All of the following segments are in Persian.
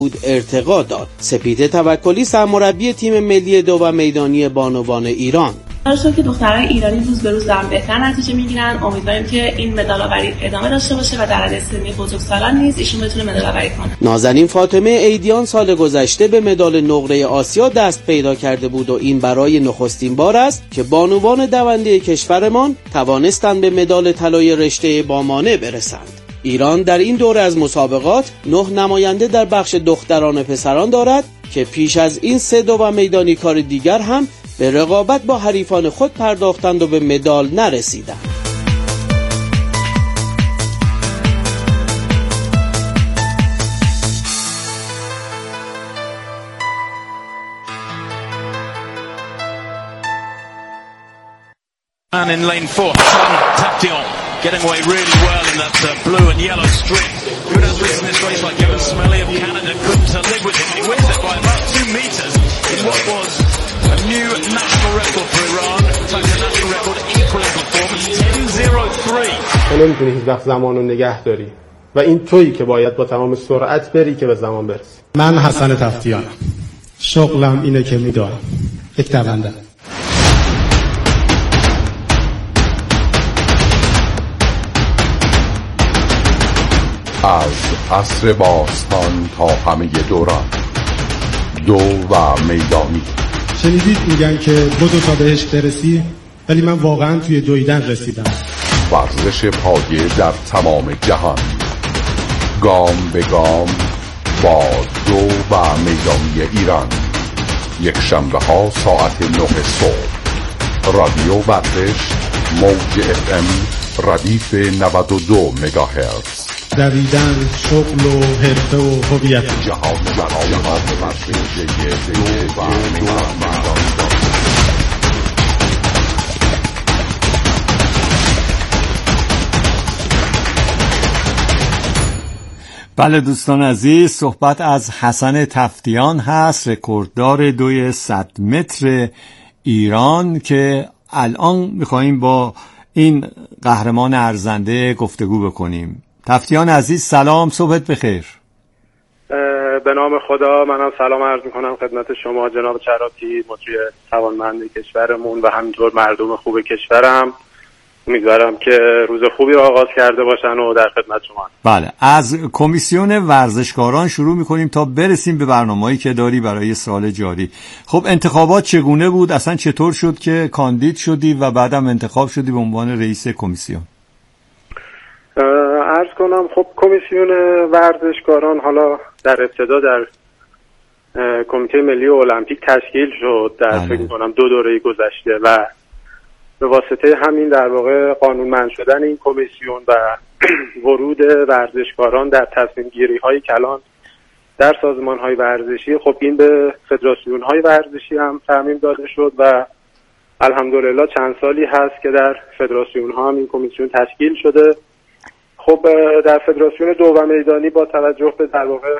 ارتقا داد. سپیده توکلی سرمربی تیم ملی دو و میدانی بانوان ایران: درسته که دخترای ایرانی روز به روز دارن بهتر نتیجه میگیرن. امیدواریم که این مدال آوری ادامه داشته باشه و در حد سنی بزرگسالان نیز ایشون بتونه مدال آوری کنه. نازنین فاطمه ایدیان سال گذشته به مدال نقره آسیا دست پیدا کرده بود و این برای نخستین بار است که بانوان دونده کشورمان توانستند به مدال طلای رشته بامانه برسند. ایران در این دوره از مسابقات 9 نماینده در بخش دختران و پسران دارد که پیش از این 3 دو و میدانی کار دیگر هم به رقابت با حریفان خود پرداختند و به مدال نرسیدند. And in lane 4, Taftion getting away really well in that blue and yellow strip. Good athletes in this race like Evan Smelly of Canada couldn't live with him. He wins it by about 2 meters in what was a new national record for Iran. In fact, a national record equal in performance, 10:03. تو نمیتونی هیچ وقت زمان رو نگه داری و این تویی که باید با تمام سرعت بری که به زمان برسی. من حسن تفتیانم. شغلم اینه که میدارم. یک دونده. از عصر باستان تا همه دوران، دو و میدانی. شنیدید میگن که بدو تا بهش برسی، ولی من واقعا توی دویدن رسیدم. ورزش پایه در تمام جهان، گام به گام با دو و میدانی ایران. یک شنبه ها ساعت 9 صبح، رادیو ورزش، موج FM، ردیف 92 مگاهرتز. دویدن، شغل و حرفه و هویت. جهان ورزش دو و میدانی. بله دوستان عزیز، صحبت از حسن تفتیان هست، رکورددار دوی 100 متر ایران که الان میخواییم با این قهرمان ارزنده گفتگو بکنیم. تفتیان عزیز سلام، صبحت بخیر. به نام خدا، منم سلام عرض میکنم خدمت شما جناب چراتی، مجری توانمند کشورمون و همینطور مردم خوب کشورم. امیدوارم که روز خوبی رو آغاز کرده باشن و در خدمت شما. بله، از کمیسیون ورزشکاران شروع میکنیم تا برسیم به برنامه‌ای که داری برای سال جاری. خب انتخابات چگونه بود؟ اصلا چطور شد که کاندید شدی و بعدم انتخاب شدی به عنوان رئیس کمیسیون؟ عرض کنم خب کمیسیون ورزشکاران حالا در ابتدا در کمیته ملی المپیک تشکیل شد در فکر کنم 2 دوره گذشته و به واسطه همین در واقع قانونمند شدن این کمیسیون و ورود ورزشکاران در تصمیم گیری های کلان در سازمان های ورزشی، خب این به فدراسیون های ورزشی هم تعمیم داده شد و الحمدلله چند سالی هست که در فدراسیون ها هم این کمیسیون تشکیل شده. خب در فدراسیون دو و میدانی با توجه به در واقع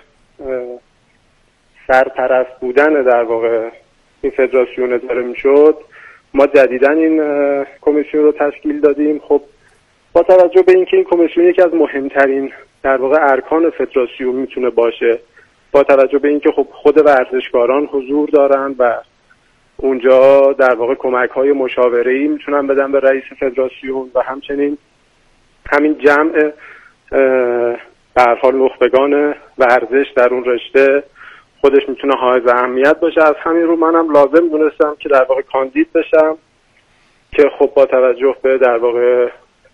سرپرست بودن در واقع این فدراسیون اداره میشد، ما جدیداً این کمیسیون رو تشکیل دادیم. خب با توجه به اینکه این کمیسیون یکی از مهمترین در واقع ارکان فدراسیون میتونه باشه، با توجه به اینکه خب خود ورزشکاران حضور دارن و اونجا در واقع کمک‌های مشاوره‌ای میتونن بدن به رئیس فدراسیون و همچنین همین جمع به هر حال نخبگان ورزش در اون رشته خودش میتونه حائز اهمیت باشه. از همین رو منم لازم دونستم که در واقع کاندید بشم که خب با توجه به در واقع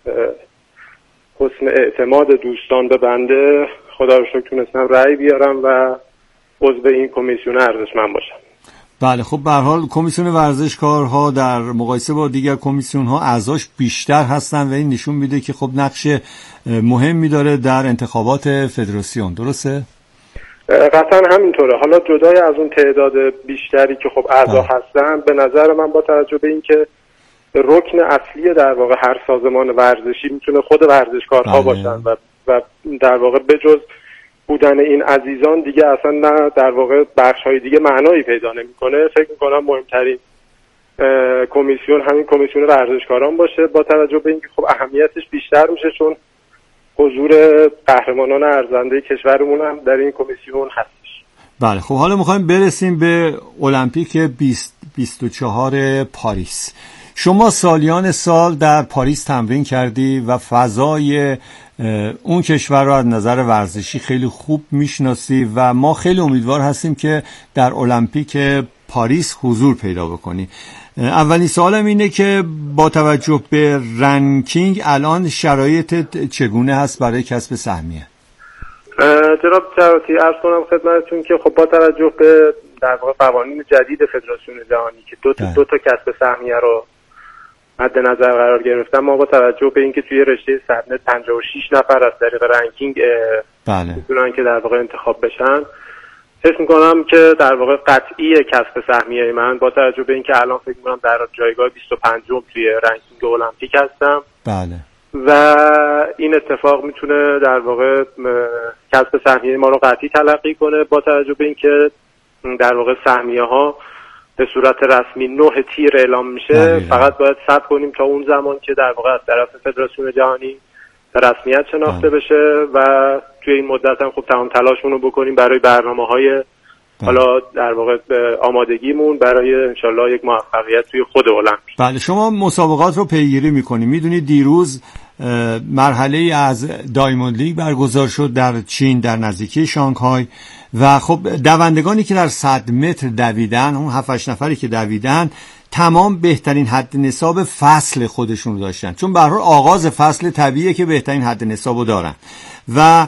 حسن اعتماد دوستان به بنده خدا رو شکر تونستم رأی بیارم و عضو این کمیسیون ارزشمند باشم. بله، خب به هر حال کمیسیون ورزشکارها در مقایسه با دیگر کمیسیون‌ها اعضاش بیشتر هستن و این نشون میده که خب نقش مهمی داره در انتخابات فدراسیون، درسته؟ قطعا همینطوره. حالا جدای از اون تعداد بیشتری که خب اعضا هستن، به نظر من با توجه به اینکه رکن اصلی در واقع هر سازمان ورزشی میتونه خود ورزشکارها باشن و در واقع بجز بودن این عزیزان دیگه اصلا نه در واقع بخش‌های دیگه معنایی پیدا نمی‌کنه. فکر می‌کنم مهمترین کمیسیون همین کمیسیون ورزشکاران باشه، با توجه به اینکه خب اهمیتش بیشتر میشه چون حضور قهرمانان ارزنده کشورمون هم در این کمیسیون هستش. بله خب حالا میخوایم برسیم به المپیک 2024 پاریس. شما سالیان سال در پاریس تمرین کردی و فضای اون کشور رو از نظر ورزشی خیلی خوب میشناسی و ما خیلی امیدوار هستیم که در المپیک پاریس حضور پیدا بکنی. اولین سوالم اینه که با توجه به رنکینگ الان شرایطت چگونه هست برای کسب سهمیه؟ جناب جراتی عرض کنم خدمتتون که خب با توجه به در واقع قوانین جدید فدراسیون جهانی که دو تا کسب سهمیه رو مد نظر قرار گرفتن، ما با توجه به اینکه توی رشته سطنت 56 نفر از طریق رنکینگ میتونن که در واقع انتخاب بشن، فکر میکنم که در واقع قطعی کسب سهمیه من با توجه به اینکه الان فکر میکنم در جایگاه 25م توی رنکینگ المپیک هستم. بله. و این اتفاق میتونه در واقع کسب سهمیه ما رو قطعی تلقی کنه با توجه به اینکه در واقع سهمیه ها به صورت رسمی 9 تیر اعلام میشه. فقط باید صبر کنیم تا اون زمان که در واقع از طرف فدراسیون جهانی به رسمیت شناخته بشه و توی این مدت هم خب تمام تلاشمون رو بکنیم برای برنامه‌های حالا در واقع آمادگیمون برای انشالله یک موفقیت توی خود المپیک. بله شما مسابقات رو پیگیری میکنید. میدونید دیروز مرحله از دایموند لیگ برگزار شد در چین در نزدیکی شانگهای و خب دوندگانی که در 100 متر دویدن، اون 7-8 نفری که دویدن، تمام بهترین حد نصاب فصل خودشون رو داشتن، چون به هر حال آغاز فصل طبیعیه که بهترین حد نصابو دارن و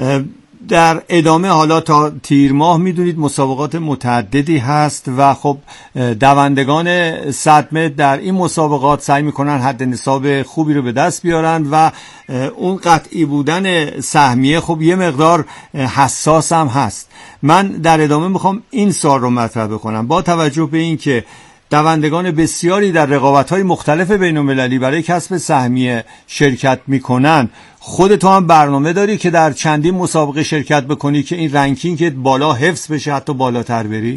در ادامه حالا تا تیر ماه میدونید مسابقات متعددی هست و خب دوندگان 100 متر در این مسابقات سعی میکنن حد نصاب خوبی رو به دست بیارن و اون قطعی بودن سهمیه خب یه مقدار حساس هم هست. من در ادامه میخوام این سوال رو مطرح بکنم. با توجه به این که دوندگان بسیاری در رقابت‌های مختلف بین‌المللی برای کسب سهمیه شرکت میکنن، خودت هم برنامه داری که در چندین مسابقه شرکت بکنی که این رنکینگ بالا حفظ بشه، حتی بالاتر بری؟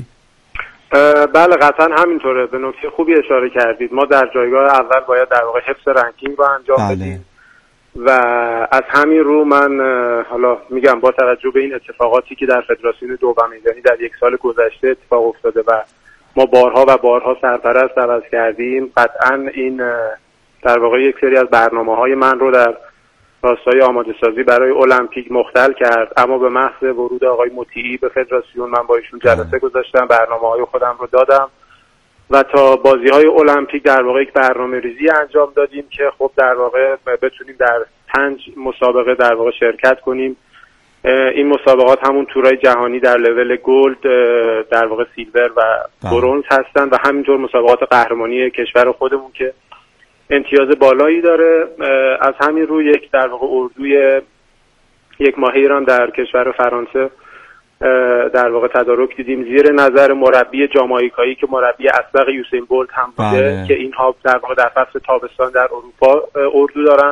بله قطعا همینطوره. به نکته خوبی اشاره کردید. ما در جایگاه اول باید در واقع حفظ رنکینگ رو انجام بدیم و از همین رو من حالا میگم با توجه به این اتفاقاتی که در فدراسیون دوبه میدانی در یک سال گذشته اتفاق افتاده و ما بارها و بارها سرپرست عوض کردیم، قطعا این در واقع یک سری از برنامه‌های من رو در راستای آماده سازی برای المپیک مختل کرد. اما به محض ورود آقای مطیعی به فدراسیون من با ایشون جلسه گذاشتم، برنامه‌های خودم رو دادم و تا بازی‌های المپیک در واقع یک برنامه‌ریزی انجام دادیم که خب در واقع بتونیم در 5 مسابقه در واقع شرکت کنیم. این مسابقات همون تورای جهانی در لول گلد، در واقع سیلور و برنز هستن و همینطور مسابقات قهرمانی کشور خودمون که امتیاز بالایی داره. از همین رو یک در واقع اردوی یک ماه ایران در کشور فرانسه در واقع تدارک دیدیم زیر نظر مربی جامائیکایی که مربی اسبق یوسین بولت هم بوده که اینها در واقع در فصل تابستان در اروپا اردو دارن.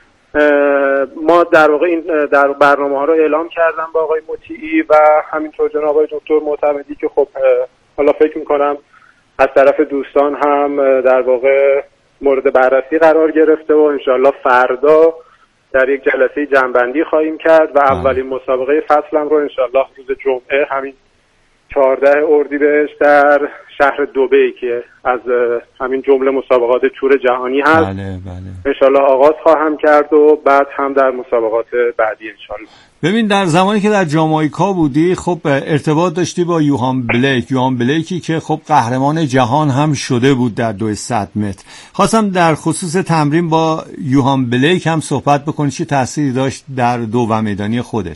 ما در واقع این در برنامه‌ها رو اعلام کردم با آقای مطیعی و همینطور جناب آقای دکتر معتمدی که خب حالا فکر می‌کنم از طرف دوستان هم در واقع مورد بررسی قرار گرفته و انشالله فردا در یک جلسه جمع‌بندی خواهیم کرد و اولین مسابقه فصلم رو انشالله روز جمعه همین 14 اردیبهشت در شهر دبی که از همین جمله مسابقات تور جهانی هست انشالله آغاز خواهم کرد و بعد هم در مسابقات بعدی انشالله. ببین در زمانی که در جامائیکا بودی خب ارتباط داشتی با یوهان بلیکی که خب قهرمان جهان هم شده بود در 200 متر. خواستم در خصوص تمرین با یوهان بلیک هم صحبت بکنی، چه تأثیری داشت در دوبه میدانی خودت؟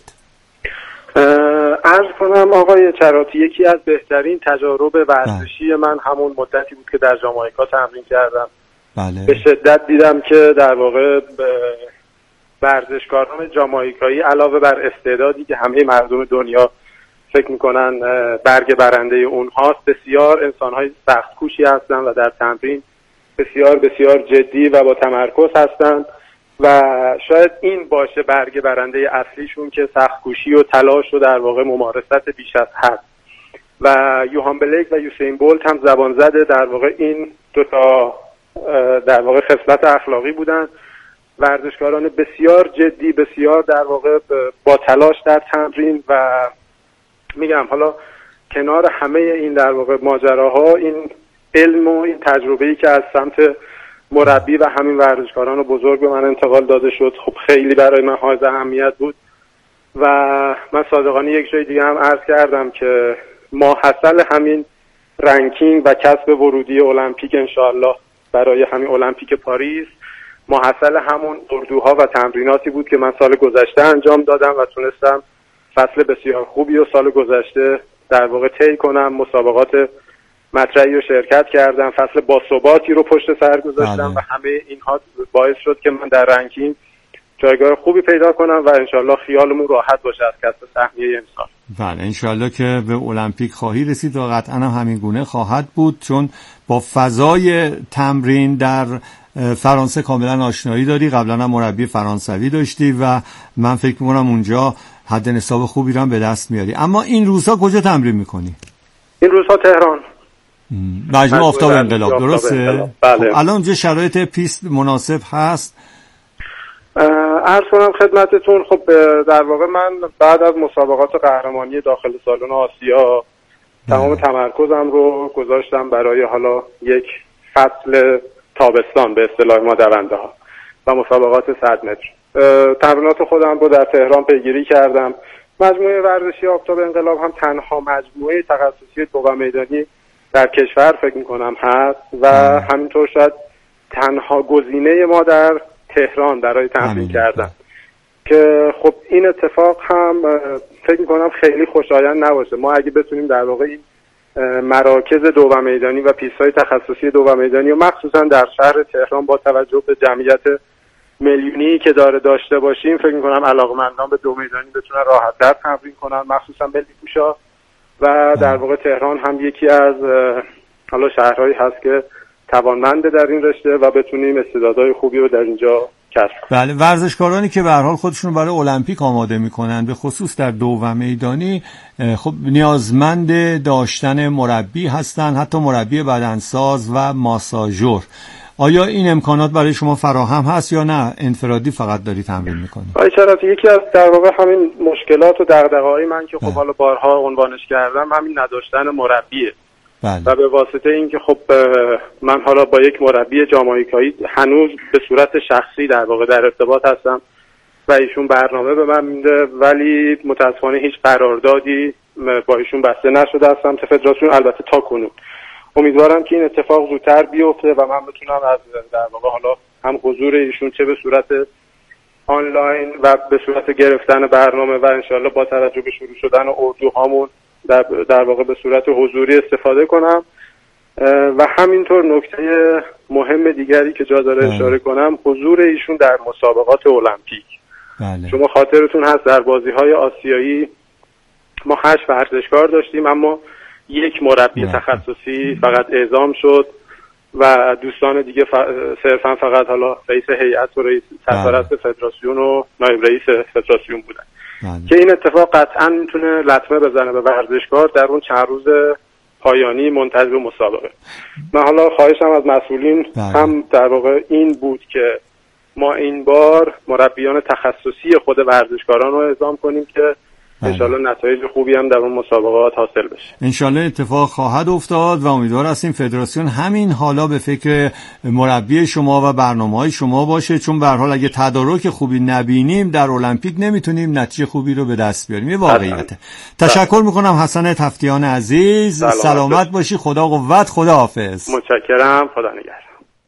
عرض کنم آقای چراتی یکی از بهترین تجارب ورزشی من همون مدتی بود که در جامائیکا تمرین کردم. به شدت دیدم که در واقع ورزشکاران جامائیکایی علاوه بر استعدادی که همه مردم دنیا فکر میکنن برگ برنده اونهاست، بسیار انسانهای سخت کوشی هستن و در تمرین بسیار بسیار جدی و با تمرکز هستن و شاید این باشه برگ برنده اصلیشون که سخت کوشی و تلاش و در واقع ممارست بیش از حد. و یوهان بلیک و یوسین بولت هم زبان زده در واقع این دوتا در واقع خصلت اخلاقی بودن، ورزشکاران بسیار جدی، بسیار در واقع با تلاش در تمرین و میگم حالا کنار همه این در واقع ماجراها این علم و این تجربه‌ای که از سمت مربی و همین ورزشکاران بزرگ به من انتقال داده شد خب خیلی برای من حائز اهمیت بود و من صادقانه یک جای دیگه هم عرض کردم که ماحصل همین رنکینگ و کسب ورودی المپیک انشاءالله برای همین المپیک پاریس ماحصل همون اردوها و تمریناتی بود که من سال گذشته انجام دادم و تونستم فصل بسیار خوبی و سال گذشته در واقع طی کنم. مسابقات مطرحی رو شرکت کردم، فصل باثباتی رو پشت سر گذاشتم و همه اینها باعث شد که من در رنکینگ جایگاه خوبی پیدا کنم و انشالله خیالمون راحت باشه از کسب سهمیه امسال. بله انشالله که به المپیک خواهی رسید و قطعا هم همین گونه خواهد بود، چون با فضای تمرین در فرانسه کاملا آشنایی داری، قبلا هم مربی فرانسوی داشتی و من فکر میکنم اونجا حد نصاب خوبی رو هم به دست میاری. اما این روزها کجا تمرین میکنی؟ این روزها تهران، مجموعه آفتاب انقلاب، درسته؟ بله. خب الان اونجا شرایط پیست مناسب هست؟ عرض کنم خدمتتون خب در واقع من بعد از مسابقات قهرمانی داخل سالن آسیا تمام تمرکزم رو گذاشتم برای حالا یک فصل تابستان به اصطلاح ما دونده ها و مسابقات 100 متر. تمرینات خودم رو در تهران پیگیری کردم. مجموعه ورزشی آفتاب انقلاب هم تنها مجموعه تخصصی دو میدانی در کشور فکر میکنم هست و همینطور شاید تنها گزینه ما در تهران برای تمرین کردن که خب این اتفاق هم فکر میکنم خیلی خوشایند نباشه. ما اگه بتونیم در واقع این مراکز دو میدانی و پیست‌های تخصصی دو میدانی و مخصوصا در شهر تهران با توجه به جمعیت میلیونی که داشته باشیم فکر میکنم علاقمندان به دو میدانی بتونن راحت‌تر تمرین کنن، مخصوصا ملی پوشا و در واقع تهران هم یکی از حالا شهرهایی هست که توانمنده در این رشته و بتونیم استعدادهای خوبی رو در اینجا کسب کنیم. بله ورزشکارانی که به هر حال خودشون برای المپیک آماده میکنن به خصوص در دو میدانی خب نیازمند داشتن مربی هستن، حتی مربی بدنساز و ماساژور. آیا این امکانات برای شما فراهم هست یا نه انفرادی فقط داری تمرین میکنی؟ یکی از در واقع همین مشکلات و دغدغه‌های من که خب حالا بارها عنوانش کردم همین نداشتن مربیه. بله. و به واسطه اینکه خب من حالا با یک مربی جامائیکایی هنوز به صورت شخصی در واقع در ارتباط هستم و ایشون برنامه به من میده ولی متاسفانه هیچ قراردادی با ایشون بسته نشده از سمت فدراسیون، البته تا کنون. امیدوارم که این اتفاق زودتر بیفته و من بتونم از در واقع حالا هم حضور ایشون چه به صورت آنلاین و به صورت گرفتن برنامه و انشالله با توجه به شروع شدن اردوهامون در واقع به صورت حضوری استفاده کنم. و همینطور نکته مهم دیگری که جا داره اشاره کنم حضور ایشون در مسابقات المپیک. بله. شما خاطرتون هست در بازی‌های آسیایی ما 8 ورزشکار داشتیم اما یک مربی تخصصی فقط اعزام شد و دوستان دیگه صرفا فقط حالا رئیس هیئت و رئیس سرپرست فدراسیون و نایب رئیس فدراسیون بودن. که این اتفاق قطعا میتونه لطمه بزنه به ورزشکار در اون چند روز پایانی منتظر مسابقه. من حالا خواهشم از مسئولین هم در واقع این بود که ما این بار مربیان تخصصی خود ورزشکاران رو اعزام کنیم که انشالله نتایج خوبی هم در اون مسابقات حاصل بشه. انشالله اتفاق خواهد افتاد و امیدوار هستیم فدراسیون همین حالا به فکر مربی شما و برنامه‌های شما باشه، چون به هر حال اگه تدارک خوبی نبینیم در المپیک نمیتونیم نتیجه خوبی رو به دست بیاریم. این واقعیته. تشکر میکنم حسن تفتیان عزیز، سلامت باشی، خدا قوت، خدا حافظ. متشکرم، خدا نگهدار.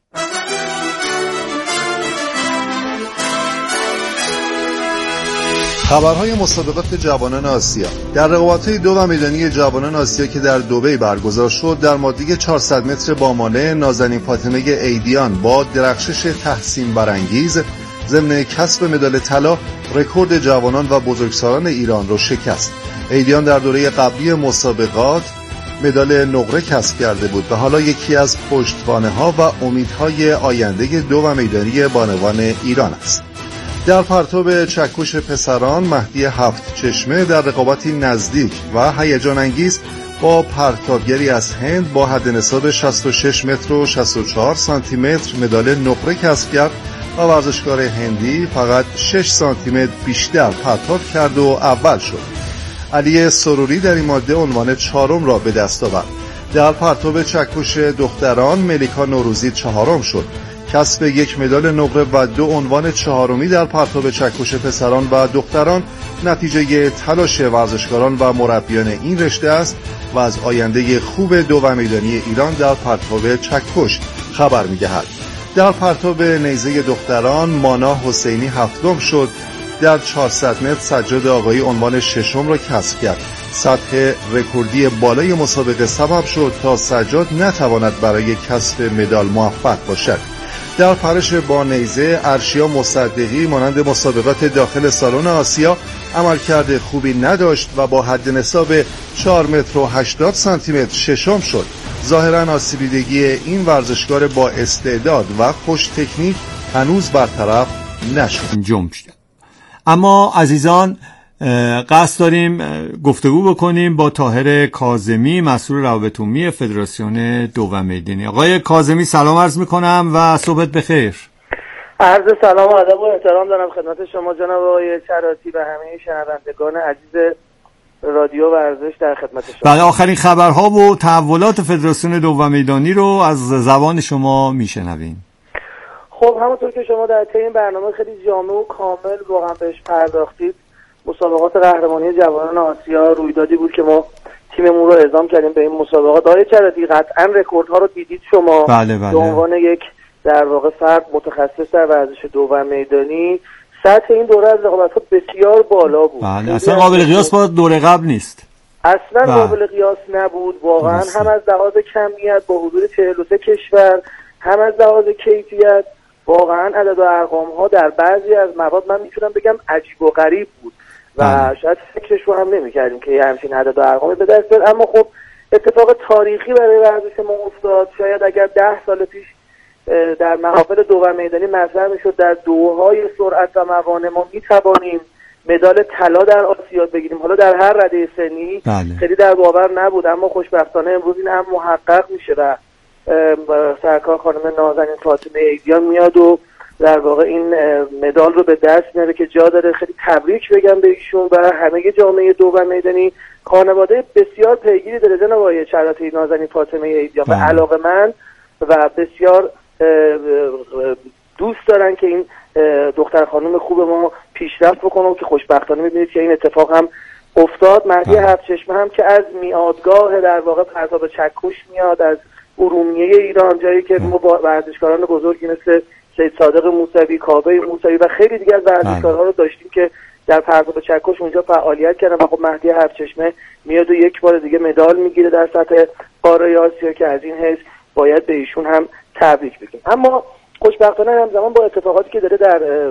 خبرهای مسابقات جوانان آسیا. در رقابت‌های دو میدانی جوانان آسیا که در دبی برگزار شد در مادی 400 متر بامانه نازنین فاطمه ایدیان با درخشش تحسین برانگیز ضمن کسب مدال طلا رکورد جوانان و بزرگسالان ایران را شکست. ایدیان در دوره قبلی مسابقات مدال نقره کسب کرده بود و حالا یکی از پشتوانه‌ها و امیدهای آینده دو میدانی بانوان ایران است. در پرتاب چکش پسران مهدی هفت چشمه در رقابتی نزدیک و هیجان انگیز با پرتابگری از هند با حد نصاب 66 متر و 64 سانتی متر مدال نقره کسب کرد و ورزشکار هندی فقط 6 سانتی متر بیشتر پرتاب کرد و اول شد. علی سروری در این ماده عنوان 4 را به دست آورد. در پرتاب چکش دختران ملیکا نوروزی 4 شد. کسب 1 مدال نقره و 2 عنوان 4 در پرتاب چکش پسران و دختران نتیجه تلاش ورزشکاران و مربیان این رشته است و از آینده خوب دو میدانی ایران در پرتاب چکش خبر می‌دهد. در پرتاب نیزه دختران مانا حسینی 7 شد. در 400 متر سجاد آقایی عنوان 6 را کسب کرد. سطح رکوردی بالای مسابقه سبب شد تا سجاد نتواند برای کسب مدال موفق باشد. در پرش با نیزه ارشیا مصدقی مانند مسابقات داخل سالن آسیا عملکرد خوبی نداشت و با حد نصاب 4 متر و 80 سانتی متر 6 شد. ظاهراً آسیب‌دیدگی این ورزشکار با استعداد و خوش تکنیک هنوز برطرف نشد. اما عزیزان قصد داریم گفتگو بکنیم با طاهر کاظمی، مسئول روابط عمومی فدراسیون دوم میدانی. آقای کاظمی سلام عرض میکنم و صبحت بخیر. عرض سلام و ادب و احترام دارم خدمت شما جناب آقای چراتی و همه شنوندگان عزیز رادیو ورزش در خدمت شما. بعد آخرین خبرها و تحولات فدراسیون دوم میدانی رو از زبان شما میشنویم. خب همونطور که شما در طی این برنامه خیلی جامع و کامل واقعا بهش پرداختید، مسابقات قهرمانی جوانان آسیا رویدادی بود که ما تیممون رو اعزام کردیم به این مسابقات. آقای چراتی قطعا رکوردها رو دیدید شما. بله. به عنوان یک در واقع فرد متخصص در ورزش دوم میدانی سطح این دوره از رقابت‌ها بسیار بالا بود. بله اصلا قابل قیاس با دوره قبل نیست. اصلا قابل قیاس نبود واقعا. هم از لحاظ کمیت با حضور 43 کشور، هم از لحاظ کیفیت واقعا عدد و ارقام ها در بعضی از مواد من میتونم بگم عجیب و غریب بود و شاید فکرش رو هم نمی‌کردیم که همچین عدد و ارقامی به دست بیاد. اما خب اتفاق تاریخی برای ورزش ما افتاد. شاید اگر 10 سال پیش در محافل دوم میدانی مطرح میشد در دوهای سرعت و موانع ما میتوانیم مدال طلا در آسیا بگیریم، حالا در هر رده سنی خیلی در باور نبود، اما خوشبختانه امروز این هم محقق میشه و سرکار خانم نازنین فاطمه ایدیان میاد و در واقع این مدال رو به دست میاره که جا داره خیلی تبریک بگم به ایشون و همه جامعه دوم میدانی. خانواده بسیار پیگیری داره جناب آقای چراتی نازنین فاطمه ایدیان و علاقه‌مند و بسیار دوست دارن که این دختر خانم خوب ما پیشرفت بکنه و که خوشبختانه میبینید که این اتفاق هم افتاد. مهدی هفت‌چشمه هم که از میادگاه در واقع پرتاب چکش میاد، از ارومیه ایران، جایی که ما با ورزشکاران بزرگی مثل سید صادق موسوی، کاوه موسوی و خیلی دیگر ورزشکارها رو داشتیم که در پرتاب چکش اونجا فعالیت کردن و خب مهدی هفت‌چشمه میاد و یک بار دیگه مدال میگیره در سطح قاره آسیا که از این حیث باید به ایشون هم تبریک بگیم. اما خوشبختانه همزمان با اتفاقاتی که داره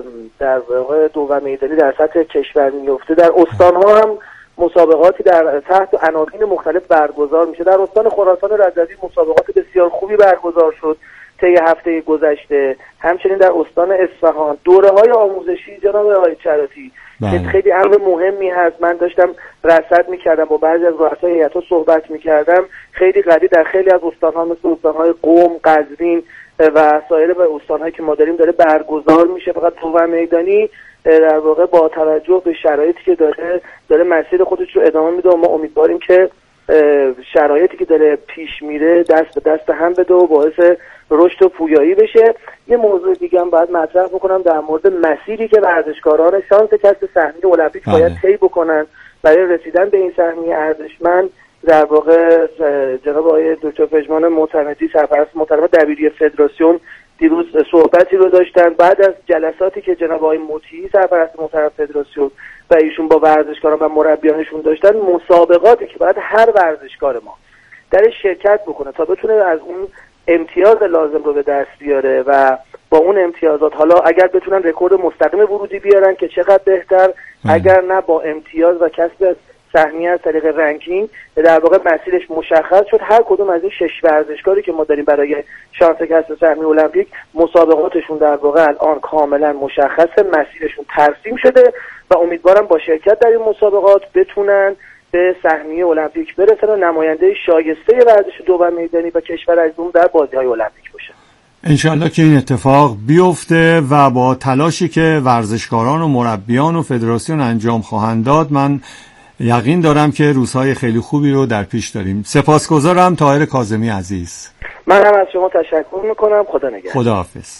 در واقع دوم میدانی در سطح کشور میفته، در استان‌ها هم مسابقاتی در تحت عناوین مختلف برگزار میشه. در استان خراسان رضوی مسابقات بسیار خوبی برگزار شد طی هفته گذشته. همچنین در استان اصفهان دوره‌های آموزشی جناب آقای چراتی که خیلی امر مهمی هست. من داشتم رصد می‌کردم، با بعضی از رؤسای هیئت‌ها صحبت می‌کردم. خیلی قوی در خیلی از استان‌ها مثل استان‌های قم، قزوین و سایر استان‌هایی که ما داریم داره برگزار میشه. فقط دوم میدانی در واقع با توجه به شرایطی که داره مسیر خودش رو ادامه میده و ما امیدواریم که شرایطی که داره پیش میره دست به دست هم بده و باعث رشد و پویایی بشه. یه موضوع دیگه هم باید مطرح بکنم در مورد مسیری که ورزشکاران شانس کسب سهمیه المپیک باید طی بکنن برای رسیدن به این سهمیه ارزشمند. در واقع جناب آقای دکتر پژمان معتمدی سرپرست محترم دبیری فدراسیون دیروز صحبتی رو داشتن بعد از جلساتی که جناب آقای مطیعی سرپرست محترم فدراسیون و ایشون با ورزشکاران و مربیانشون داشتن. مسابقاتی که باید هر ورزشکار ما در شرکت بکنه تا بتونه از اون امتیاز لازم رو به دست بیاره و با اون امتیازات حالا اگر بتونن رکورد مستقیم ورودی بیارن که چقدر بهتر، اگر نه با امتیاز و کسب سهمیه از طریق رنکینگ در واقع مسیرش مشخص شد. هر کدوم از این 6 ورزشکاری که ما داریم برای شانس کسب سهمیه المپیک مسابقاتشون در واقع الان کاملا مشخصه، مسیرشون ترسیم شده و امیدوارم با شرکت در این مسابقات بتونن به سهمیه المپیک برسن و نماینده شایسته ورزش دوم میدانی و کشور عزیزمون در بازی‌های المپیک باشن. انشالله که این اتفاق بیفته و با تلاشی که ورزشکاران و مربیان و فدراسیون انجام خواهند داد من یقین دارم که روزهای خیلی خوبی رو در پیش داریم. سپاسگزارم طاهر کاظمی عزیز. من هم از شما تشکر میکنم. خدا نگهدار. خداحافظ.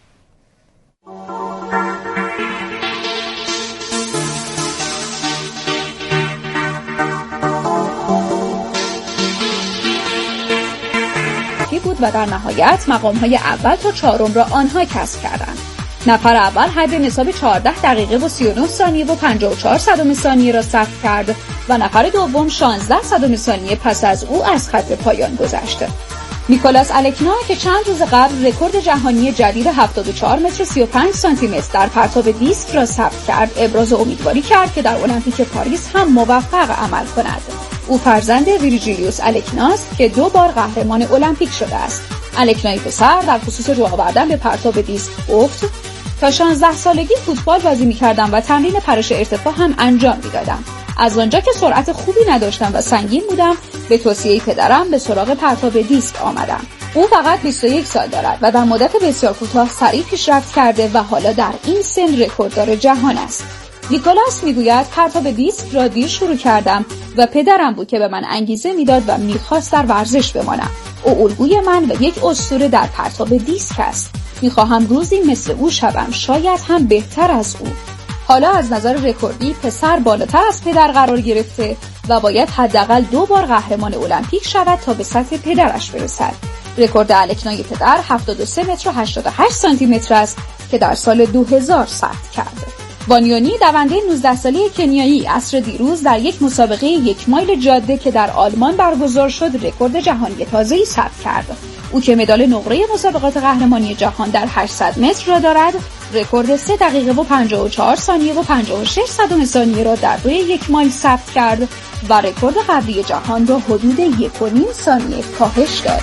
بود و در نهایت مقام‌های اول تا چهارم را آنها کسب کردند. نفر اول حد نصاب 14 دقیقه و 39 ثانیه و 54 صدم ثانیه را ثبت کرد و نفر دوم 16 صدم ثانیه پس از او از خط پایان گذشت. نیکولاس الکنا که چند روز قبل رکورد جهانی جدید 74 متر 35 سانتی متر در پرتاب دیسک را ثبت کرد، ابراز امیدواری کرد که در المپیک پاریس هم موفق عمل کند. او فرزند ویرجیلیوس الکناست که 2 بار قهرمان المپیک شده است. الکنای پسر در خصوص رو آوردن به پرتاب دیسک گفت: تا 16 سالگی فوتبال بازی می‌کردم و تمرین پرش ارتفاع هم انجام می‌دادم. از آنجا که سرعت خوبی نداشتم و سنگین بودم، به توصیه پدرم به سراغ پرتاب دیسک آمدم. او فقط 21 سال دارد و در مدت بسیار کوتاه سریع پیشرفت کرده و حالا در این سن رکورددار جهان است. نیکولاس میگوید پرتاب دیسک را دیر شروع کردم و پدرم بود که به من انگیزه میداد و میخواست در ورزش بمانم. او الگوی من و یک اسطوره در پرتاب دیسک است. میخواهم روزی مثل او شوم، شاید هم بهتر از او. حالا از نظر رکوردی پسر بالاتر از پدر قرار گرفته و باید حداقل 2 بار قهرمان المپیک شود تا به سطح پدرش برسد. رکورد الکنای پدر 73 متر و 88 سانتی متر است که در سال 2000 ثبت کرده. وانیونی دونده 19 ساله کنیایی عصر دیروز در یک مسابقه 1 مایل جاده که در آلمان برگزار شد رکورد جهانی تازه‌ای ثبت کرد. او که مدال نقره مسابقات قهرمانی جهان در 800 متر را دارد، رکورد 3 دقیقه و 54 ثانیه و 56 صدم ثانیه را در دوی 1 مایل ثبت کرد و رکورد قبلی جهان را حدود 1.5 ثانیه کاهش داد.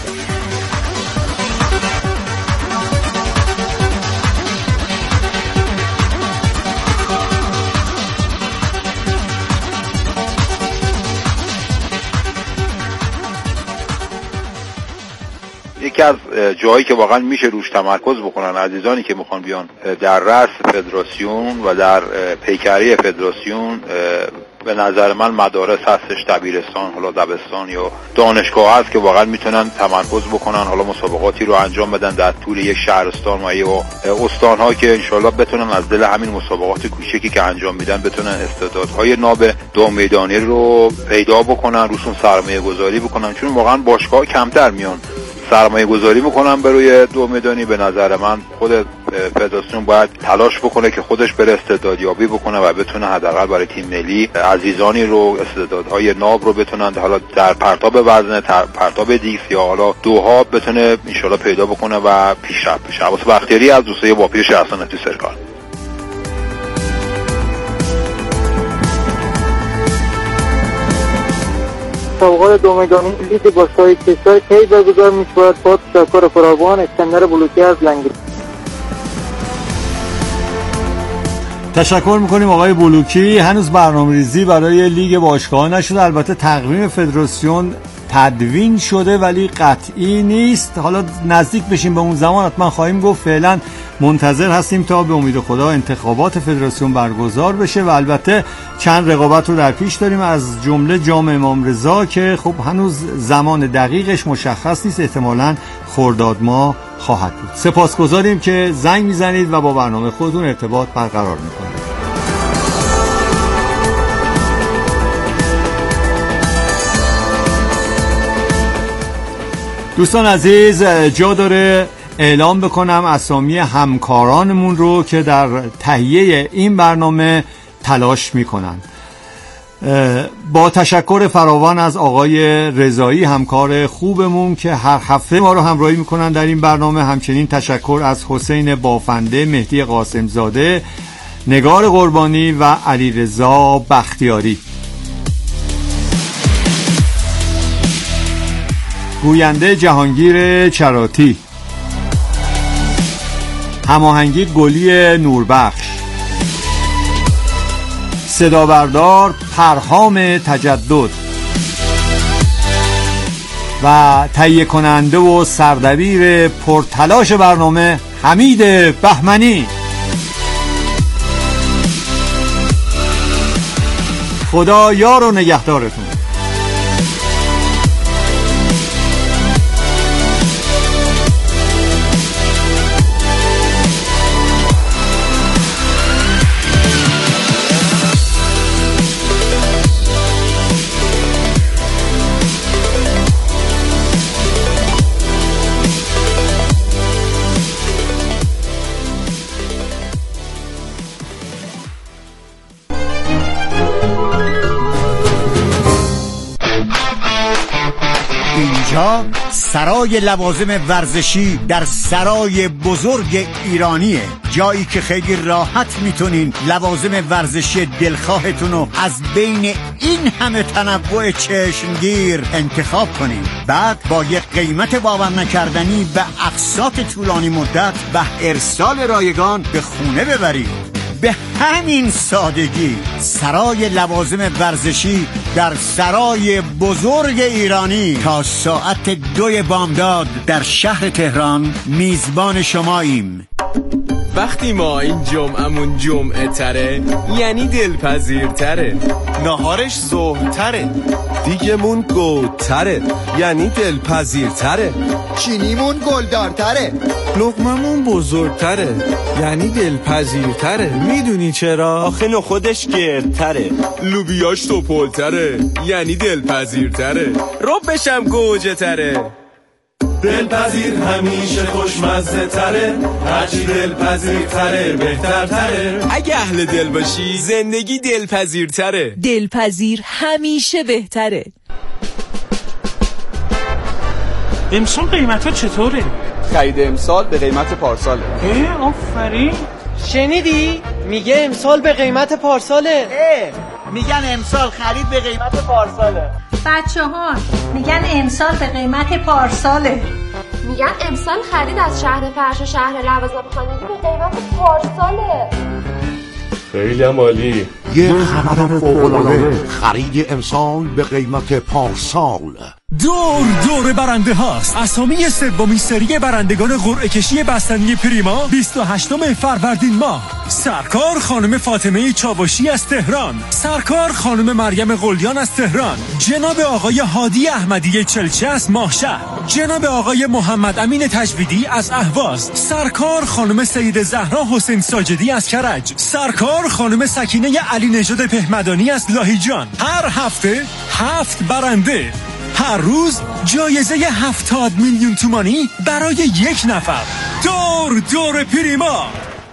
یکی از جایی که واقعا میشه روش تمرکز بکنن عزیزانی که میخوان بیان در رأس فدراسیون و در پیکری فدراسیون، به نظر من مدارس هستش، دبیرستان، حالا دبستان یا دانشگاه هست که واقعا میتونن تمرکز بکنن، حالا مسابقاتی رو انجام بدن در طول یک شهرستان و یا استان‌ها که انشالله بتونن از دل همین مسابقات کوچیکی که انجام میدن بتونن استعدادهای ناب دو میدانی رو پیدا بکنن، روشون سرمایه گذاری بکنن، چون واقعا باشگاه کمتر میان سرمایه گذاری میکنن به روی دو میدانی. به نظر من خود فدراسیون باید تلاش بکنه که خودش بره استعدادیابی بکنه و بتونه حداقل برای تیم ملی عزیزانی رو، استعدادهای ناب رو بتونن حالا در پرتاب وزنه، پرتاب دیسک یا حالا دوها بتونه انشالله پیدا بکنه و پیشرفت بشه. عباس بختیاری از دوستای واپیر شهرستان تو سرکار. مسابقات دو میدانی لیگ باشگاه کشور کی برگزار می‌شود؟ با تشکر فراوان اسکندر بلوکی از لنگرود. تشکر میکنیم آقای بلوکی. هنوز برنامه‌ریزی برای لیگ باشگاه نشده، البته تقویم فدراسیون تدوین شده ولی قطعی نیست. حالا نزدیک بشیم به اون زمان حتما خواهیم گفت. فعلا منتظر هستیم تا به امید خدا انتخابات فدراسیون برگزار بشه و البته چند رقابت رو در پیش داریم، از جمله جام امام رضا که خب هنوز زمان دقیقش مشخص نیست، احتمالاً خرداد ماه خواهد بود. سپاسگزاریم که زنگ میزنید و با برنامه خودتون ارتباط برقرار میکنید. دوستان عزیز، جا داره اعلام بکنم اسامی همکارانمون رو که در تهیه این برنامه تلاش میکنن. با تشکر فراوان از آقای رضایی همکار خوبمون که هر هفته ما رو همراهی میکنن در این برنامه. همچنین تشکر از حسین بافنده، مهدی قاسمزاده، نگار قربانی و علیرضا بختیاری. گوینده جهانگیر چراتی، هماهنگی گلی نوربخش، صدا بردار پرهام تجدد و تهیه کننده و سردبیر پرتلاش برنامه حمید بهمنی. خدا یار و نگهدارتون. اینجا سرای لوازم ورزشی در سرای بزرگ ایرانیه، جایی که خیلی راحت میتونین لوازم ورزشی دلخواهتون رو از بین این همه تنوع چشمگیر انتخاب کنین. بعد با یک قیمت باور نکردنی و اقساط طولانی مدت و ارسال رایگان به خونه ببرید. به همین سادگی سرای لوازم ورزشی در سرای بزرگ ایرانی تا ساعت 2 بامداد در شهر تهران میزبان شماییم. وقتی ما این جمعمون جمعه تره یعنی دلپذیرتره، نهارش ظهرتره، دیگمون گودتره یعنی دلپذیرتره، چینیمون گلدارتره، لقممون بزرگتره یعنی دلپذیرتره. میدونی چرا؟ آخه نخودش گردتره، لوبیاش توپلتره یعنی دلپذیرتره، ربشم گوجه تره. دلپذیر همیشه خوشمزه تره، هرچی دلپذیر تره بهتر تره. اگه اهل دل باشی زندگی دلپذیرتره. دلپذیر همیشه بهتره. امسال قیمت ها چطوره؟ خرید امسال به قیمت پارساله. آفرین. شنیدی؟ میگه امسال به قیمت پارساله. میگن امسال خرید به قیمت پارساله. بچه‌ها میگن امسال به قیمت پارساله. میگن امسال خرید از شهر فرش و شهر لوازم خانگی به قیمت پارساله. خیلی عالی. یه خبر فوق‌العاده، خرید امسال به قیمت پارسال. دور برنده هاست. اسامی سومین سری برندگان قرعه کشی بستنی پریما 28 فروردین ماه: سرکار خانم فاطمه چاوشی از تهران، سرکار خانم مریم قلیان از تهران، جناب آقای هادی احمدی چلچه از ماهشهر، جناب آقای محمد امین تجویدی از اهواز، سرکار خانم سید زهرا حسین ساجدی از کرج، سرکار خانم سکینه علی نژاد پهمدانی از لاهیجان. هر هفته 7 برنده، هر روز جایزه 70 میلیون تومانی برای یک نفر. دور پریما.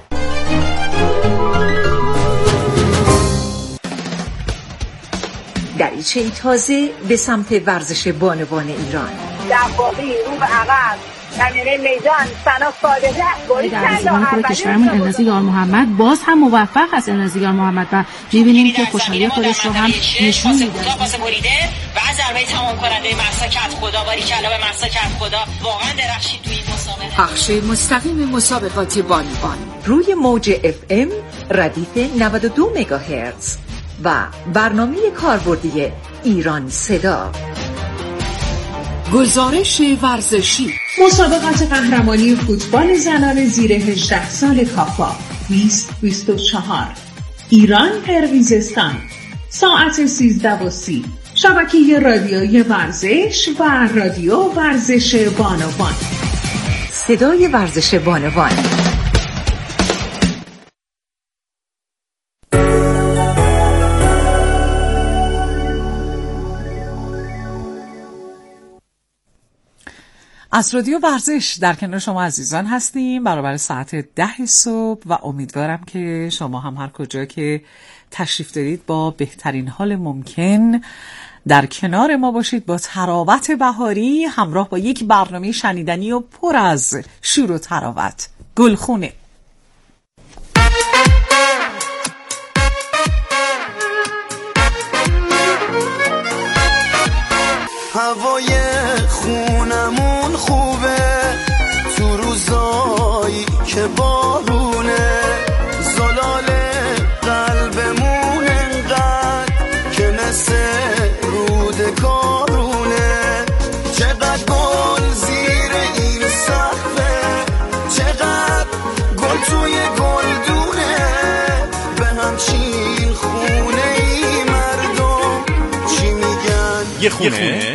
دریچه تازه به سمت ورزش بانوان ایران. دفاقی رو به عقب، زمینه میدان سنا صادقه گلی خوب کشورمون النازی یار محمد باز هم موفق است. النازی یار محمد و می‌بینیم که خوشحالی خودش رو هم نشون میده. پاس بریده و ضربه تمام کننده مهسا کت خدا، باری کلا به مهسا کت خدا، واقعا درخشید توی این مسابقه. پخش مستقیم مسابقات بانوان روی موج FM ردیف 92 مگاهرتز و برنامه کاربردی ایران صدا. گزارش ورزشی: مسابقات قهرمانی فوتبال زنان زیر 18 سال کافا 2024 ایران قرقیزستان، ساعت 13:30. شبکه رادیوی ورزش و رادیو ورزش بانوان. صدای ورزش بانوان. از رادیو ورزش در کنار شما عزیزان هستیم برابر ساعت 10 صبح و امیدوارم که شما هم هر کجا که تشریف دارید با بهترین حال ممکن در کنار ما باشید، با تراوت بهاری همراه با یک برنامه شنیدنی و پر از شور و تراوت. گلخونه. هوای خونمون خوبه تو روزایی که بارونه، زلال قلبمون انقدر که مثل رود کارونه، چقدر گل زیر این سقفه، چقدر گل توی گلدونه، به همچین خونه ای مرد خونه